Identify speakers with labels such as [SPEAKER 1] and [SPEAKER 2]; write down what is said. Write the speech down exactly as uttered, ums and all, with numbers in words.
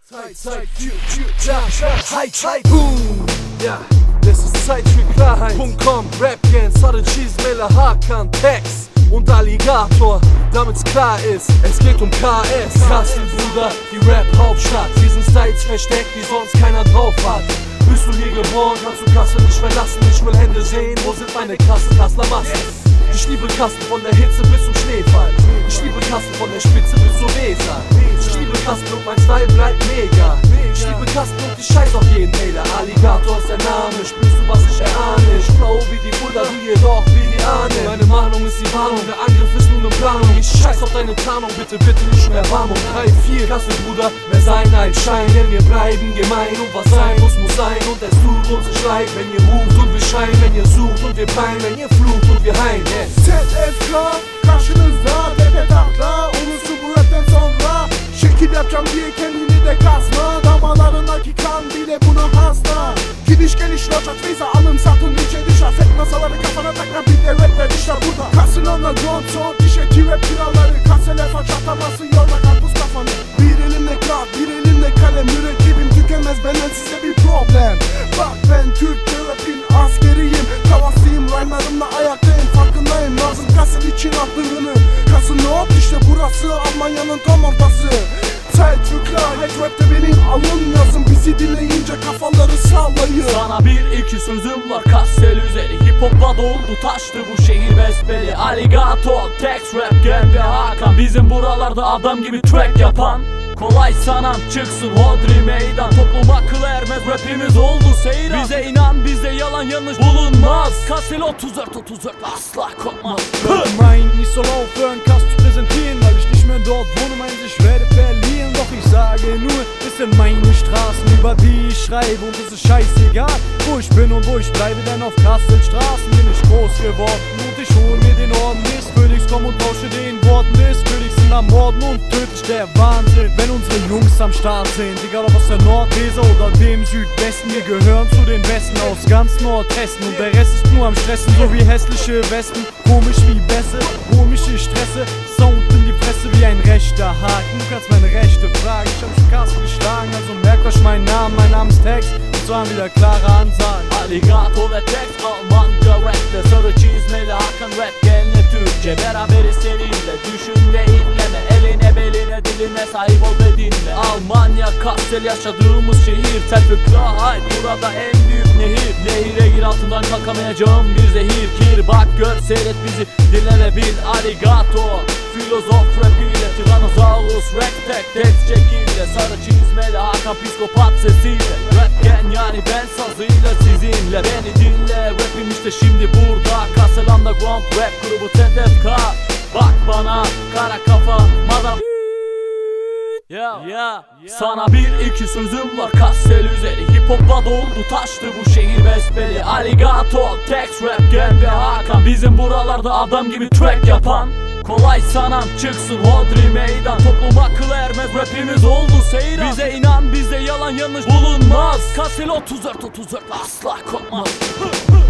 [SPEAKER 1] Zeit, Zeit, Future, High, High, Boom. Ja, das ist Zeit für Klarheit. .com, Rap-Gang, Sarı Çizmeli, Hakan, Tex und Alligator, damit's klar ist, es geht um K S. Kassel, Bruder, die Rap-Hauptstadt. Wir sind Styles versteckt, die sonst keiner drauf hat. Bist du hier geboren, kannst du Kassel nicht verlassen. Ich will Hände sehen, wo sind meine krassen Kasseler Massen? Ich liebe Kassel von der Hitze bis zum Schneefall. Ich liebe Kassel von der Spitze bis zur Weser. Ich liebe Kassel und mein Style bleibt mega. Ich liebe Kassel und ich scheiß auf jeden Hater. Alligator ist der Name, spürst du was ich erahne? Ich flow wie die Buddha, du jedoch wie die Ahne. Meine Mahnung ist die Warnung, der Angriff ist nur eine Planung. Ich scheiß auf deine Tarnung, bitte, bitte nicht mehr Warnung. drei, vier, Kassel, Bruder, mehr sein als Schein. Denn wir bleiben gemein und was sein muss, muss sein. Und es tut uns nicht leid, wenn ihr ruft und wir scheinen. Wenn ihr sucht und wir pein, wenn ihr flucht und wir heim. Yeah.
[SPEAKER 2] Z F K karşınızda, tepe takla Ulusu bu rapten sonra şekil yapacağım diye kendini de kasma. Damalarındaki kan bile buna hasta. Gidiş geliş loçat vize alın satın içe dış. Afet masaları kafana takma, bir de rap ver işte burada. Kasın underground son dişeki rap kralları. Kasele faç ataması yorma karpuz kafanı. Bir elimde kağıt, bir elimde kalem. Mürekkebim tükenmez, benden size bir problem. Bak ben Türkçe rapin askeriyim. Kavaslıyım, rhyme'larımla ayaktayım, farkındayım. Lazım Kassel için attığını. Kasın ne oldu işte burası Almanya'nın tam ortası. Zeit für Klarheit, rapte benim alın yazım. Bizi dinleyince kafaları sallayın.
[SPEAKER 3] Sana bir iki sözüm var Kassel üzeri. Hip hopla doldu taştı bu şehir besbelli. Alligator, Tex, Rap, Gang ve Hakan. Bizim buralarda adam gibi track yapan. Kolay sanan çıksın hodri meydan. Toplum akıl ermez, rapimiz oldu seyran. Bize inan, bize yalan yanlış bulunmaz. Kassel otuz dört otuz dört asla korkmaz.
[SPEAKER 4] Mein, ich soll aufhören, Kass zu präsentieren, weil ich nicht mehr dort wohne, meint ich werde verlieren. Doch ich sage nur, es sind meine Straßen, über die ich schreibe und es ist scheißegal, wo ich bin und wo ich bleibe, denn auf Kasselstraßen bin ich groß geworden und ich hol mir den Orden des Königs, komm und tausche den Worten des Königs in Morden und tödlich der Wahnsinn, wenn unsere Jungs am Start sind, egal ob aus der Nordweser oder dem Südwesten, wir gehören zu den Besten aus ganz Nordhessen und der Rest ist nur am Stressen, so wie hässliche Westen, komisch wie Bässe, komische Stresse, Sound in die Fresse wie ein rechter Haken, du kannst meine Rechte fragen, ich hab mich Kassel geschlagen, also merkt euch meinen Namen, mein Name ist Tex, und zwar wieder klare Ansagen.
[SPEAKER 3] Alligator ve Tex, Almanca rapte, Sarı Çizmeli, Hakan, Rap Gang'le Türkçe, beraberiz seninle, düşün ve inleme, eline beline diline sahip ol ve dinle. Almanya, Kassel yaşadığımız şehir, Tefkahayt burada en büyük nehir. Nehire gir altından kalkamayacağım bir zehir. Kir bak gör seyret bizi dinle ve bil. Alligator, filozof rapiyle, Tyrannosaurus, Rap tek tek şekilde. Sarı Çizmeli, Hakan psikopat sesiyle. Rap Gang yani ben sazıyla sizinle. Beni dinle, rapim işte şimdi burada. Kassel Underground Rap grubu Z F K. Bak bana kara kafa madam. Yeah. Yeah. Sana bir iki sözüm var Kassel üzeri. Hip hopla doldu taştı bu şehir besbelli. Alligator, Tex, Rap, Gang ve Hakan. Bizim buralarda adam gibi track yapan. Kolay sanan çıksın hodri meydan. Toplum akıl ermez, rapimiz oldu seyran. Bize inan, bize yalan yanlış bulunmaz. Kassel otuz dört otuz dört asla korkmaz.